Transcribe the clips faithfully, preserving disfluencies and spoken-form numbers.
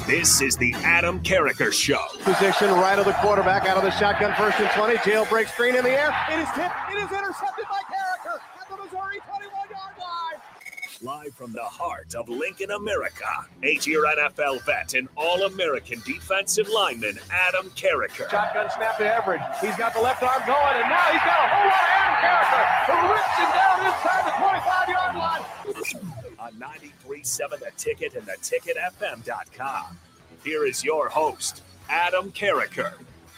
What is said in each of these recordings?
This is the Adam Carriker Show. Position right of the quarterback, out of the shotgun, first and twenty. Jailbreak screen in the air. It is tipped. It is intercepted by Carriker at the Missouri twenty-one-yard line. Live from the heart of Lincoln, America, eight-year N F L vet and All-American defensive lineman Adam Carriker. Shotgun snap to Everidge. He's got the left arm going, and now he's got a whole lot of Adam Carriker who rips him down inside the twenty-five-yard line. On ninety-three point seven The Ticket and the ticket f m dot com. Here is your host, Adam Carriker.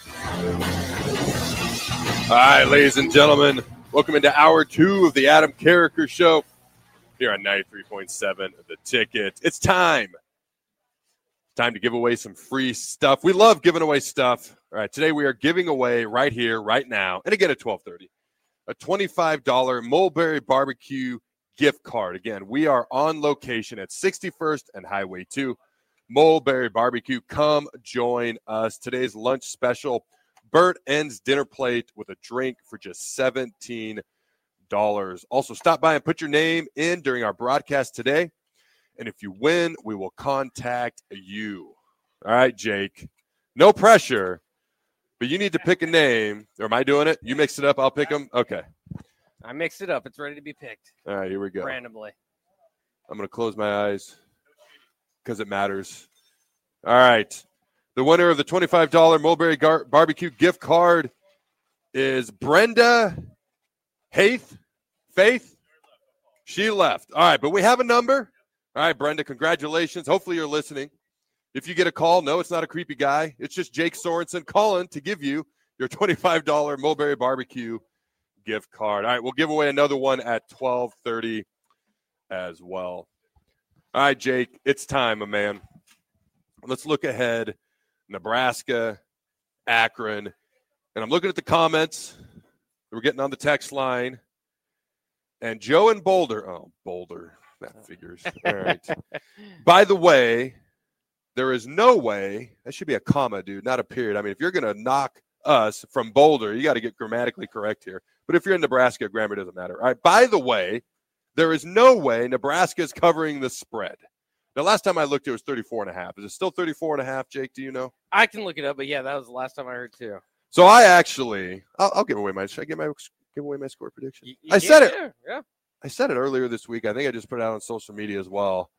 All right, ladies and gentlemen, welcome into hour two of the Adam Carriker Show here on ninety-three point seven The Ticket. It's time. Time to give away some free stuff. We love giving away stuff. All right, today we are giving away right here, right now, and again at twelve thirty, a twenty-five dollars Mulberry Barbecue gift card. Again, we are on location at sixty-first and Highway two, Mulberry Barbecue. Come join us. Today's lunch special, Burt Ends dinner plate with a drink for just seventeen dollars. Also, stop by and put your name in during our broadcast today. And if you win, we will contact you. All right, Jake. No pressure, but you need to pick a name. Or am I doing it? You mix it up, I'll pick them? Okay. I mixed it up. It's ready to be picked. All right, here we go. Randomly. I'm going to close my eyes because it matters. All right. The winner of the twenty-five dollars Mulberry Gar- Barbecue gift card is Brenda Haith. Faith? She left. All right, but we have a number. All right, Brenda, congratulations. Hopefully you're listening. If you get a call, no, it's not a creepy guy. It's just Jake Sorensen calling to give you your twenty-five dollars Mulberry Barbecue gift card. All right, we'll give away another one at twelve thirty as well. All right, Jake, it's time, my man. Let's look ahead. Nebraska, Akron. And I'm looking at the comments. We're getting on the text line. And Joe in Boulder. Oh, Boulder. That figures. All right. By the way, there is no way. That should be a comma, dude, not a period. I mean, if you're going to knock us from Boulder, you got to get grammatically correct here. But if you're in Nebraska, grammar doesn't matter. All right. By the way, there is no way Nebraska is covering the spread. Now, last time I looked, it was thirty-four and a half. Is it still thirty-four and a half, Jake? Do you know? I can look it up, but yeah, that was the last time I heard too. So I actually, I'll, I'll give away my, should I give my give away my score prediction? You, you I said it. Yeah, yeah. I said it earlier this week. I think I just put it out on social media as well.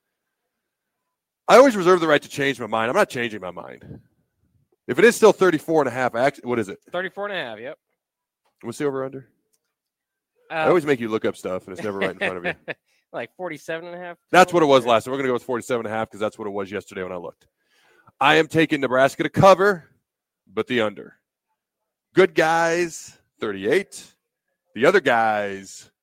I always reserve the right to change my mind. I'm not changing my mind. If it is still thirty-four and a half, actually, what is it? thirty-four and a half, yep. What's the over under? Uh, I always make you look up stuff, and it's never right in front of you. Like forty-seven and a half? That's what it was last time. We're going to go with forty-seven and a half because that's what it was yesterday when I looked. I am taking Nebraska to cover, but the under. Good guys, thirty-eight. The other guys,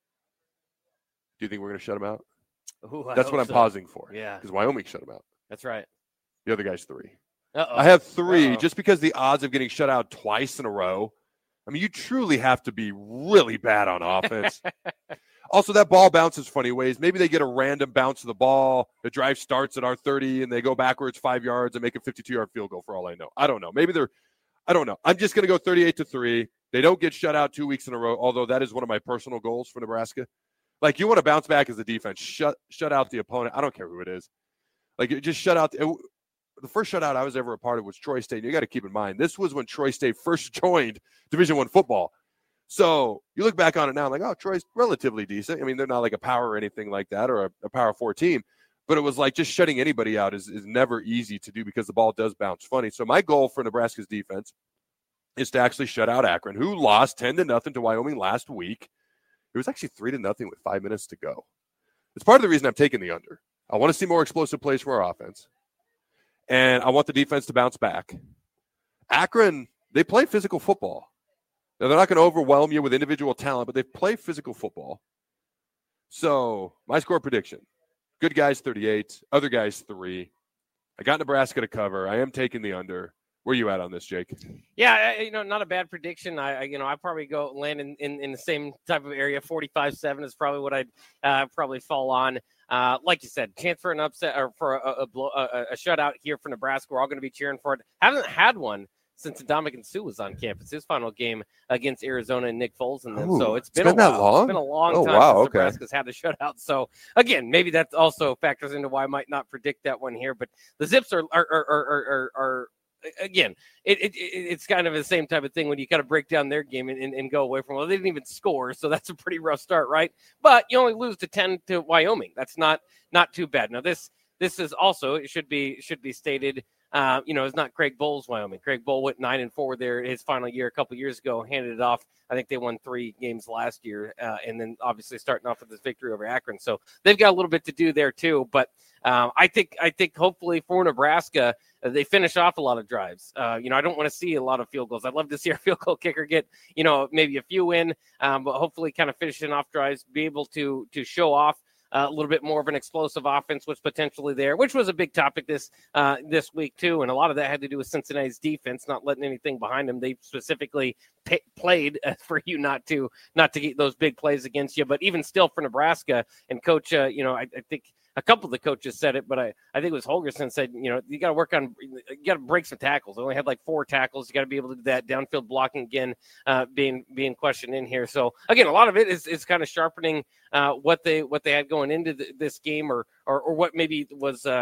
do you think we're going to shut them out? Ooh, I That's hope what I'm so. pausing for. Yeah. Because Wyoming shut them out. That's right. The other guy's three. Uh-oh. I have three Uh-oh. just because the odds of getting shut out twice in a row. I mean, you truly have to be really bad on offense. Also, that ball bounces funny ways. Maybe they get a random bounce of the ball. The drive starts at our thirty, and they go backwards five yards and make a fifty-two-yard field goal for all I know. I don't know. Maybe they're – I don't know. I'm just going to go thirty-eight to three. They don't get shut out two weeks in a row, although that is one of my personal goals for Nebraska. Like, you want to bounce back as a defense. Shut shut out the opponent. I don't care who it is. Like, just shut out. It, the first shutout I was ever a part of was Troy State. You got to keep in mind, this was when Troy State first joined Division One football. So you look back on it now, like, oh, Troy's relatively decent. I mean, they're not like a power or anything like that or a, a power four team. But it was like just shutting anybody out is, is never easy to do because the ball does bounce funny. So my goal for Nebraska's defense is to actually shut out Akron, who lost ten to nothing to Wyoming last week. It was actually three to nothing with five minutes to go. It's part of the reason I'm taking the under. I want to see more explosive plays from our offense. And I want the defense to bounce back. Akron, they play physical football. Now, they're not going to overwhelm you with individual talent, but they play physical football. So, my score prediction. Good guys, thirty-eight. Other guys, three. I got Nebraska to cover. I am taking the under. Where are you at on this, Jake? Yeah, you know, not a bad prediction. I, I you know, I probably go land in, in, in the same type of area. forty-five seven is probably what I'd uh, probably fall on. Uh, like you said, chance for an upset or for a, a, blow, a, a shutout here for Nebraska. We're all going to be cheering for it. Haven't had one since Ndamukong Suh was on campus. His final game against Arizona and Nick Foles and them. Ooh, so it's it's been, been a that while. long? It's been a long Oh, time wow, since okay. Nebraska's had a shutout. So again, maybe that also factors into why I might not predict that one here. But the Zips are are are are are, are again, it, it it's kind of the same type of thing when you kind of break down their game and, and, and go away from, well, they didn't even score, so that's a pretty rough start, right? But you only lose to ten to Wyoming. That's not not too bad. Now this this is also, it should be should be stated, uh, you know, it's not Craig Bohl's Wyoming. Craig Bohl went nine and four there his final year a couple years ago, handed it off. I think they won three games last year, uh, and then obviously starting off with this victory over Akron. So they've got a little bit to do there too. But um, I think I think hopefully for Nebraska, uh, they finish off a lot of drives. Uh, you know, I don't want to see a lot of field goals. I'd love to see our field goal kicker get, you know, maybe a few in, um, but hopefully kind of finishing off drives, be able to to show off Uh, a little bit more of an explosive offense was potentially there, which was a big topic this uh, this week too, and a lot of that had to do with Cincinnati's defense not letting anything behind them. They specifically pay, played uh, for you not to not to get those big plays against you. But even still, for Nebraska and coach, uh, you know, I, I think a couple of the coaches said it, but I, I think it was Holgerson said, you know, you got to work on, you got to break some tackles. They only had like four tackles. You got to be able to do that. Downfield blocking again, uh, being being questioned in here. So again, a lot of it is is kind of sharpening uh, what they what they had going into the, this game, or, or or what maybe was uh,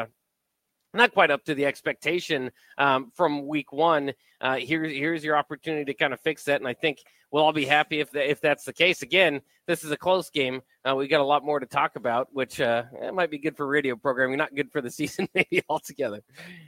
not quite up to the expectation um, from week one. Uh, here's here's your opportunity to kind of fix that, and I think we'll all be happy if the, if that's the case. Again, this is a close game. Uh, we got a lot more to talk about, which uh, it might be good for radio programming, not good for the season maybe altogether.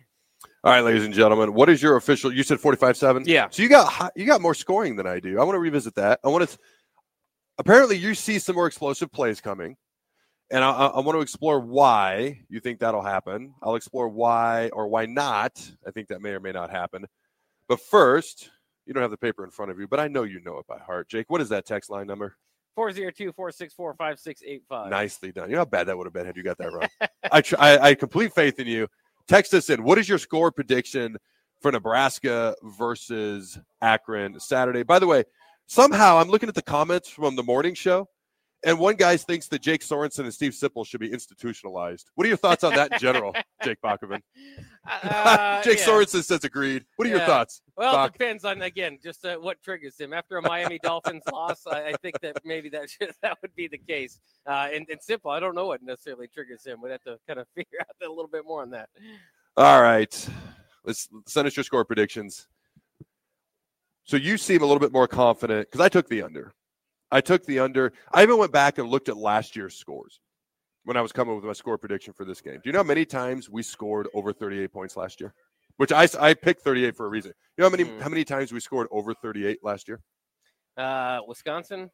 All right, ladies and gentlemen, what is your official? You said forty-five seven. Yeah. So you got you got more scoring than I do. I want to revisit that. I want to. Apparently, you see some more explosive plays coming, and I, I want to explore why you think that'll happen. I'll explore why or why not. I think that may or may not happen. But first, you don't have the paper in front of you, but I know you know it by heart. Jake, what is that text line number? four oh two, four six four, five six eight five. Nicely done. You know how bad that would have been had you got that wrong. I, tr- I I complete faith in you. Text us in. What is your score prediction for Nebraska versus Akron Saturday? By the way, somehow I'm looking at the comments from the morning show, and one guy thinks that Jake Sorensen and Steve Sipple should be institutionalized. What are your thoughts on that in general, Jake Bakoven? Uh, Jake yeah. Sorensen says agreed. What are Yeah. your thoughts? Well, Bach? it depends on, again, just uh, what triggers him. After a Miami Dolphins loss, I, I think that maybe that should, that would be the case. Uh, and, and Simple, I don't know what necessarily triggers him. We'd have to kind of figure out a little bit more on that. All right. Let's send us your score predictions. So you seem a little bit more confident because I took the under. I took the under. I even went back and looked at last year's scores when I was coming with my score prediction for this game. Do you know how many times we scored over thirty-eight points last year? Which I, I picked thirty-eight for a reason. You know how many Mm. how many times we scored over thirty-eight last year? Uh, Wisconsin?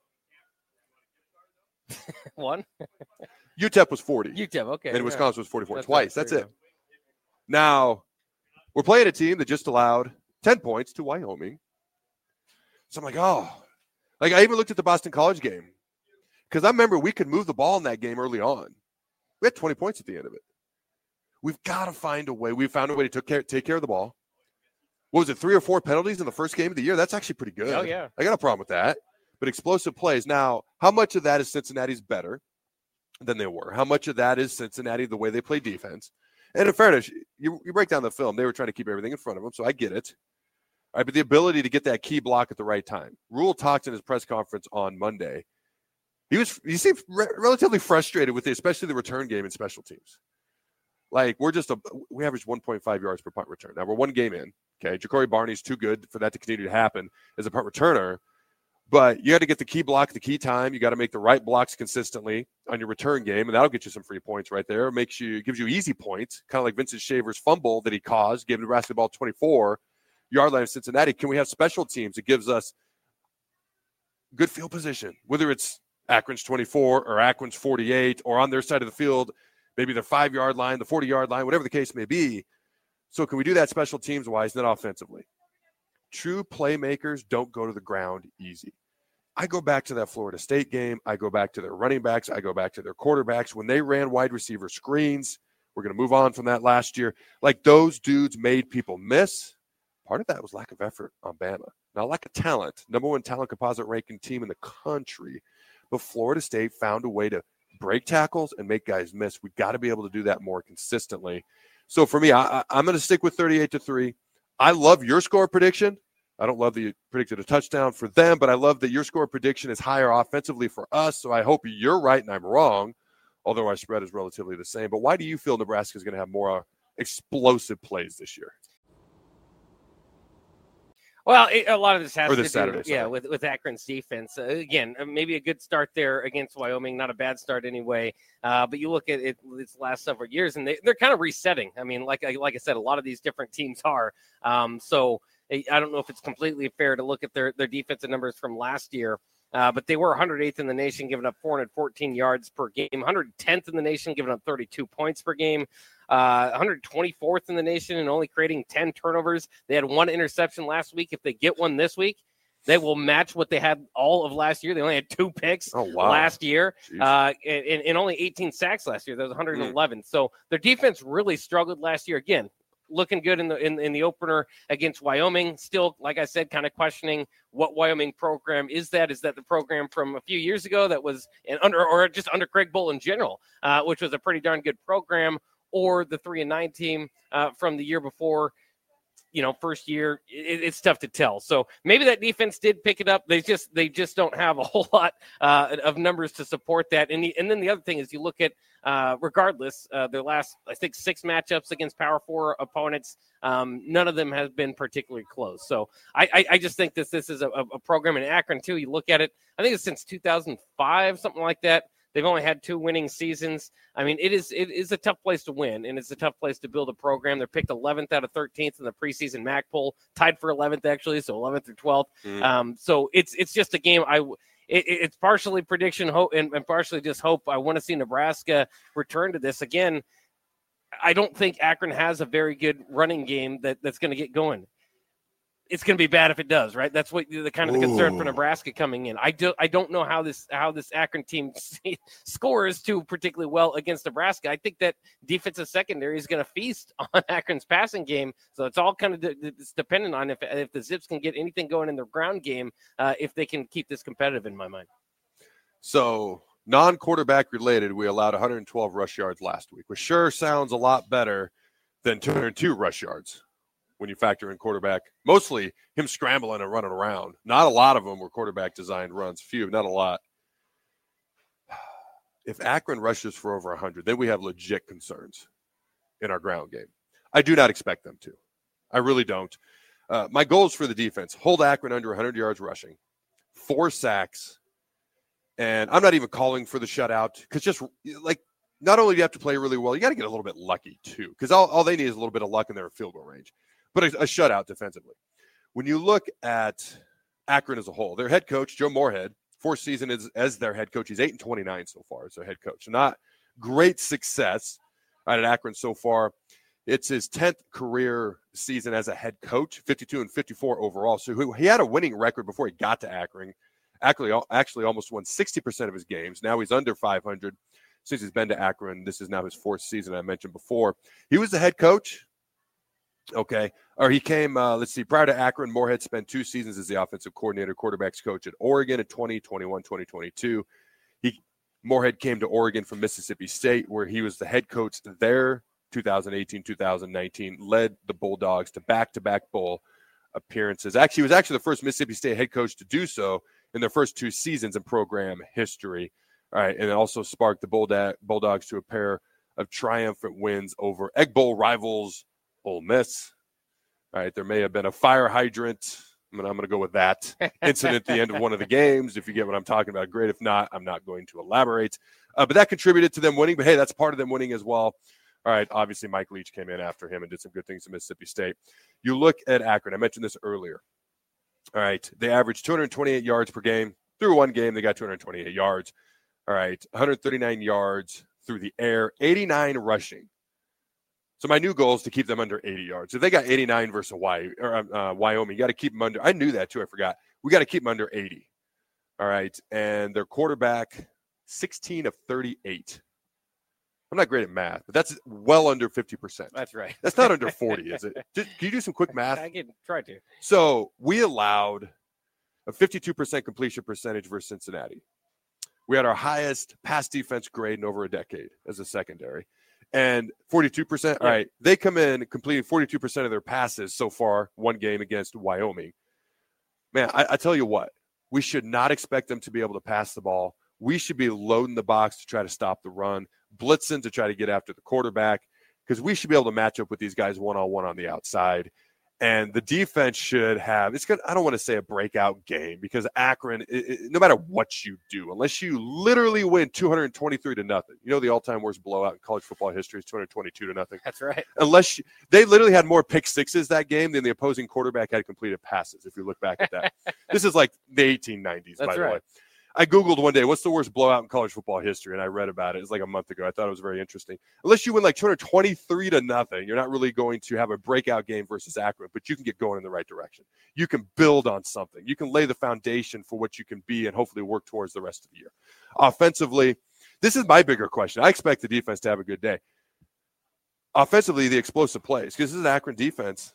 One? U T E P was forty, U T E P, okay. and yeah. Wisconsin was forty-four. That's Twice. right, That's there it. you Now, we're playing a team that just allowed ten points to Wyoming. So I'm like, oh. Like, I even looked at the Boston College game because I remember we could move the ball in that game early on. We had twenty points at the end of it. We've got to find a way. We found a way to take care, take care of the ball. What was it, three or four penalties in the first game of the year? That's actually pretty good. Oh, yeah. I got a problem with that. But explosive plays. Now, how much of that is Cincinnati's better than they were? How much of that is Cincinnati, the way they play defense? And in fairness, you, you break down the film, they were trying to keep everything in front of them, so I get it. All right, but the ability to get that key block at the right time. Rule talked in his press conference on Monday. He was he seemed re- relatively frustrated with it, especially the return game and special teams. Like, we're just a we average one point five yards per punt return. Now, we're one game in. Okay, Ja'Cory Barney's too good for that to continue to happen as a punt returner. But you got to get the key block at the key time. You got to make the right blocks consistently on your return game, and that'll get you some free points right there. It makes you gives you easy points, kind of like Vincent Shaver's fumble that he caused, gave Nebraska the ball twenty-four yard line of Cincinnati. Can we have special teams that gives us good field position, whether it's Akron's twenty-four or Akron's forty-eight or on their side of the field, maybe their five yard line, the forty yard line, whatever the case may be. So can we do that special teams wise, not offensively? True playmakers don't go to the ground easy. I go back to that Florida State game. I go back to their running backs. I go back to their quarterbacks. When they ran wide receiver screens, we're going to move on from that last year. Like, those dudes made people miss. Part of that was lack of effort on Bama. Not lack of talent. Number one talent composite ranking team in the country. But Florida State found a way to break tackles and make guys miss. We got to be able to do that more consistently. So for me, I, I, I'm going to stick with thirty-eight to three. I love your score prediction. I don't love that you predicted a touchdown for them, but I love that your score prediction is higher offensively for us. So I hope you're right and I'm wrong, although our spread is relatively the same. But why do you feel Nebraska is going to have more uh, explosive plays this year? Well, it, a lot of this has or this to Saturday, do, yeah, sorry. with with Akron's defense. Uh, again, uh, maybe a good start there against Wyoming, not a bad start anyway. Uh, but you look at it its last several years, and they they're kind of resetting. I mean, like I like I said, a lot of these different teams are. Um, so I don't know if it's completely fair to look at their their defensive numbers from last year. Uh, but they were one hundred eighth in the nation, giving up four hundred fourteen yards per game, one hundred tenth in the nation, giving up thirty-two points per game, uh, one hundred twenty-fourth in the nation, and only creating ten turnovers. They had one interception last week. If they get one this week, they will match what they had all of last year. They only had two picks Oh, wow. last year, uh, and, and only eighteen sacks last year. That was one hundred eleven. Mm. So their defense really struggled last year. Again, looking good in the in, in the opener against Wyoming. Still, like I said, kind of questioning what Wyoming program is that? Is that the program from a few years ago that was an under or just under Craig Bowl in general, uh, which was a pretty darn good program, or the three and nine team uh, from the year before? You know, first year, it, it's tough to tell. So maybe that defense did pick it up. They just they just don't have a whole lot uh, of numbers to support that. And the, and then the other thing is you look at, uh, regardless, uh, their last, I think, six matchups against Power Four opponents, um, none of them has been particularly close. So I, I, I just think this this is a, a program in Akron, too. You look at it, I think it's since two thousand five, something like that. They've only had two winning seasons. I mean, it is it is a tough place to win, and it's a tough place to build a program. They're picked eleventh out of thirteenth in the preseason M A C poll, tied for eleventh actually, so eleventh through twelfth. Mm. Um, so it's it's just a game. I it, it's partially prediction hope and, and partially just hope. I want to see Nebraska return to this again. I don't think Akron has a very good running game that, that's going to get going. It's going to be bad if it does, right? That's what the kind of the concern Ooh. for Nebraska coming in. I do I don't know how this how this Akron team scores too particularly well against Nebraska. I think that defensive secondary is going to feast on Akron's passing game, so it's all kind of de- it's dependent on if if the Zips can get anything going in their ground game, uh, if they can keep this competitive. In my mind. So non-quarterback related, we allowed one hundred twelve rush yards last week, which sure sounds a lot better than two hundred two rush yards. When you factor in quarterback, mostly him scrambling and running around. Not a lot of them were quarterback designed runs. Few, not a lot. If Akron rushes for over one hundred, then we have legit concerns in our ground game. I do not expect them to. I really don't. Uh, my goals for the defense, hold Akron under one hundred yards rushing, four sacks, and I'm not even calling for the shutout because just like not only do you have to play really well, you got to get a little bit lucky too because all, all they need is a little bit of luck in their field goal range. But a, a shutout defensively. When you look at Akron as a whole, their head coach, Joe Moorhead, fourth season is, as their head coach. He's eight and twenty-nine so far as their head coach. So not great success right, at Akron so far. It's his tenth career season as a head coach, fifty-two and fifty-four overall. So he had a winning record before he got to Akron. Actually, actually almost won sixty percent of his games. Now he's under five hundred since he's been to Akron. This is now his fourth season I mentioned before. He was the head coach. Okay. Or he came, uh, let's see, prior to Akron, Moorhead spent two seasons as the offensive coordinator, quarterbacks coach at Oregon in twenty twenty-one, twenty twenty-two. He, Moorhead came to Oregon from Mississippi State, where he was the head coach there, two thousand eighteen, two thousand nineteen, led the Bulldogs to back-to-back bowl appearances. Actually, he was actually the first Mississippi State head coach to do so in their first two seasons in program history. All right, and it also sparked the Bulldog, Bulldogs to a pair of triumphant wins over Egg Bowl rivals Ole Miss. All right, there may have been a fire hydrant. I mean, I'm going to go with that incident at the end of one of the games. If you get what I'm talking about, great. If not, I'm not going to elaborate. Uh, but that contributed to them winning. But, hey, that's part of them winning as well. All right, obviously Mike Leach came in after him and did some good things at Mississippi State. You look at Akron. I mentioned this earlier. All right, they averaged two hundred twenty-eight yards per game. Through one game, they got two hundred twenty-eight yards. All right, one hundred thirty-nine yards through the air, eighty-nine rushing. So my new goal is to keep them under eighty yards. If they got eighty-nine versus Hawaii, or, uh, Wyoming, you got to keep them under. I knew that too. I forgot. We got to keep them under eighty. All right. And their quarterback, sixteen of thirty-eight. I'm not great at math, but that's well under fifty percent. That's right. That's not under forty, is it? Can you do some quick math? I can try to. So we allowed a fifty-two percent completion percentage versus Cincinnati. We had our highest pass defense grade in over a decade as a secondary. And forty-two percent, all right, they come in completing forty-two percent of their passes so far, one game against Wyoming. Man, I, I tell you what, we should not expect them to be able to pass the ball. We should be loading the box to try to stop the run, blitzing to try to get after the quarterback, because we should be able to match up with these guys one-on-one on the outside. And the defense should have, it's good. I don't want to say a breakout game, because Akron, it, it, no matter what you do, unless you literally win two hundred twenty-three to nothing, you know, the all-time worst blowout in college football history is two hundred twenty-two to nothing. That's right. Unless you, they literally had more pick sixes that game than the opposing quarterback had completed passes, if you look back at that. This is like the eighteen nineties, That's by the right. way. I Googled one day, what's the worst blowout in college football history? And I read about it. It was like a month ago. I thought it was very interesting. Unless you win like two hundred twenty-three to nothing, you're not really going to have a breakout game versus Akron, but you can get going in the right direction. You can build on something. You can lay the foundation for what you can be and hopefully work towards the rest of the year. Offensively, this is my bigger question. I expect the defense to have a good day. Offensively, the explosive plays, because this is an Akron defense.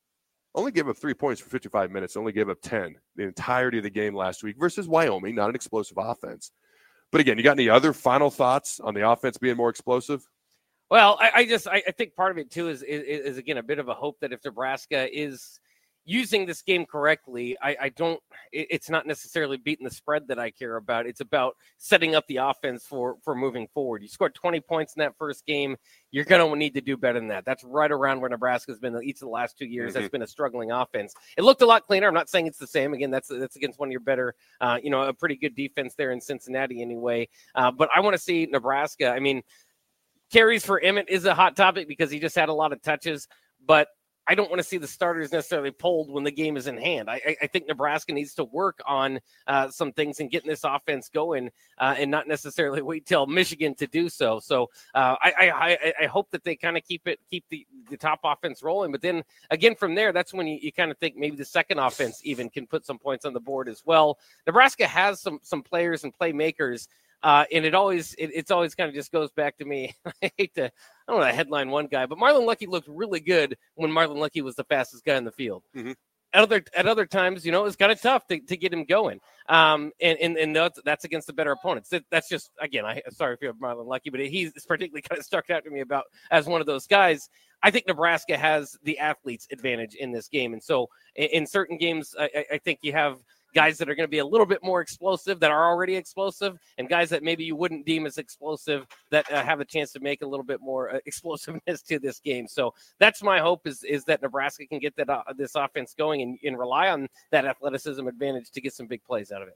Only gave up three points for fifty-five minutes. Only gave up ten the entirety of the game last week versus Wyoming, not an explosive offense. But again, you got any other final thoughts on the offense being more explosive? Well, I, I just I, I think part of it too is, is is again a bit of a hope that if Nebraska is using this game correctly, I, I don't. It, it's not necessarily beating the spread that I care about. It's about setting up the offense for for moving forward. You scored twenty points in that first game. You're going to need to do better than that. That's right around where Nebraska's been each of the last two years. Mm-hmm. That's been a struggling offense. It looked a lot cleaner. I'm not saying it's the same. Again, that's that's against one of your better, uh, you know, a pretty good defense there in Cincinnati anyway. Uh, but I want to see Nebraska. I mean, carries for Emmett is a hot topic because he just had a lot of touches, but I don't want to see the starters necessarily pulled when the game is in hand. I, I think Nebraska needs to work on uh, some things and getting this offense going uh, and not necessarily wait till Michigan to do so. So uh, I, I, I hope that they kind of keep it, keep the, the top offense rolling. But then again, from there, that's when you, you kind of think maybe the second offense even can put some points on the board as well. Nebraska has some, some players and playmakers. Uh, and it always, it, it's always kind of just goes back to me. I hate to, I don't want to headline one guy, but Marlon Lucky looked really good when Marlon Lucky was the fastest guy in the field. Mm-hmm. At other, at other times, you know, it was kind of tough to, to get him going. Um, and, and, and that's, that's against the better opponents. That, that's just, again, I sorry if you're Marlon Lucky, but he's particularly kind of stuck out to me about as one of those guys. I think Nebraska has the athletes advantage in this game. And so in, in certain games, I, I think you have guys that are going to be a little bit more explosive that are already explosive, and guys that maybe you wouldn't deem as explosive that uh, have a chance to make a little bit more uh, explosiveness to this game. So that's my hope is, is that Nebraska can get that uh, this offense going and, and rely on that athleticism advantage to get some big plays out of it.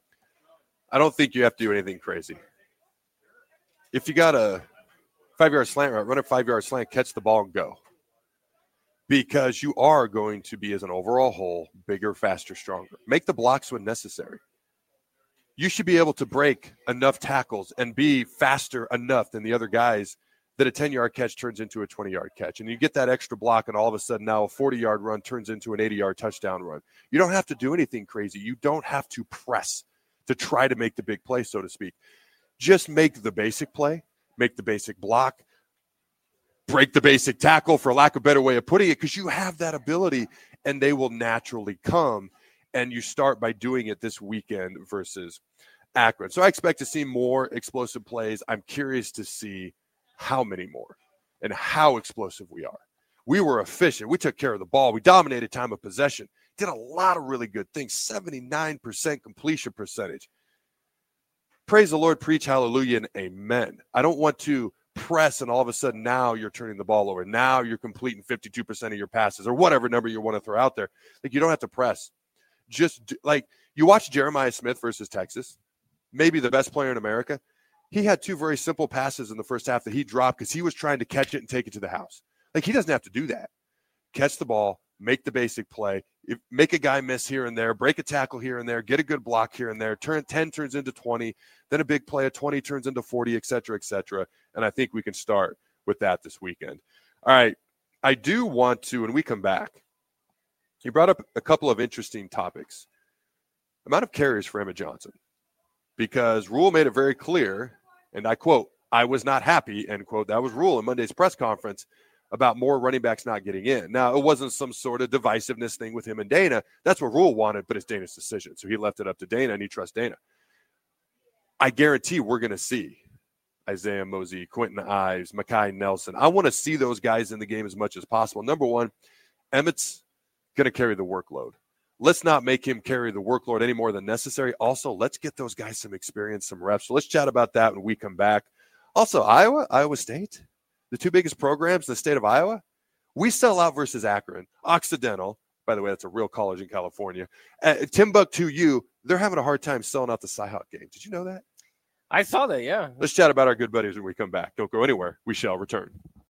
I don't think you have to do anything crazy. If you got a five-yard slant route, run a five-yard slant, catch the ball and go. Because you are going to be, as an overall whole, bigger, faster, stronger. Make the blocks when necessary. You should be able to break enough tackles and be faster enough than the other guys that a ten-yard catch turns into a twenty-yard catch. And you get that extra block, and all of a sudden now a forty-yard run turns into an eighty-yard touchdown run. You don't have to do anything crazy. You don't have to press to try to make the big play, so to speak. Just make the basic play, make the basic block, break the basic tackle, for lack of a better way of putting it, because you have that ability and they will naturally come. And you start by doing it this weekend versus Akron. So I expect to see more explosive plays. I'm curious to see how many more and how explosive we are. We were efficient. We took care of the ball. We dominated time of possession. Did a lot of really good things. seventy-nine percent completion percentage. Praise the Lord, preach hallelujah, and amen. I don't want to press and all of a sudden now you're turning the ball over. Now you're completing fifty-two percent of your passes or whatever number you want to throw out there. Like, you don't have to press. Just do, like you watch Jeremiah Smith versus Texas, maybe the best player in America. He had two very simple passes in the first half that he dropped because he was trying to catch it and take it to the house. Like, he doesn't have to do that. Catch the ball, make the basic play, if, make a guy miss here and there, break a tackle here and there, get a good block here and there, turn ten turns into twenty, then a big play of twenty turns into forty, et cetera, et cetera. And I think we can start with that this weekend. All right. I do want to, when we come back, you brought up a couple of interesting topics. Amount of carries for Emmett Johnson, because Rule made it very clear, and I quote, "I was not happy," end quote. That was Rule in Monday's press conference about more running backs not getting in. Now, it wasn't some sort of divisiveness thing with him and Dana. That's what Rule wanted, but it's Dana's decision. So he left it up to Dana, and he trusts Dana. I guarantee we're going to see Isaiah Mosey, Quentin Ives, Makai Nelson. I want to see those guys in the game as much as possible. Number one, Emmett's going to carry the workload. Let's not make him carry the workload any more than necessary. Also, let's get those guys some experience, some reps. So let's chat about that when we come back. Also, Iowa, Iowa State, the two biggest programs in the state of Iowa, we sell out versus Akron. Occidental, by the way, that's a real college in California. Uh, Timbuktu U, they're having a hard time selling out the Cy-Hawk game. Did you know that? I saw that, yeah. Let's chat about our good buddies when we come back. Don't go anywhere. We shall return.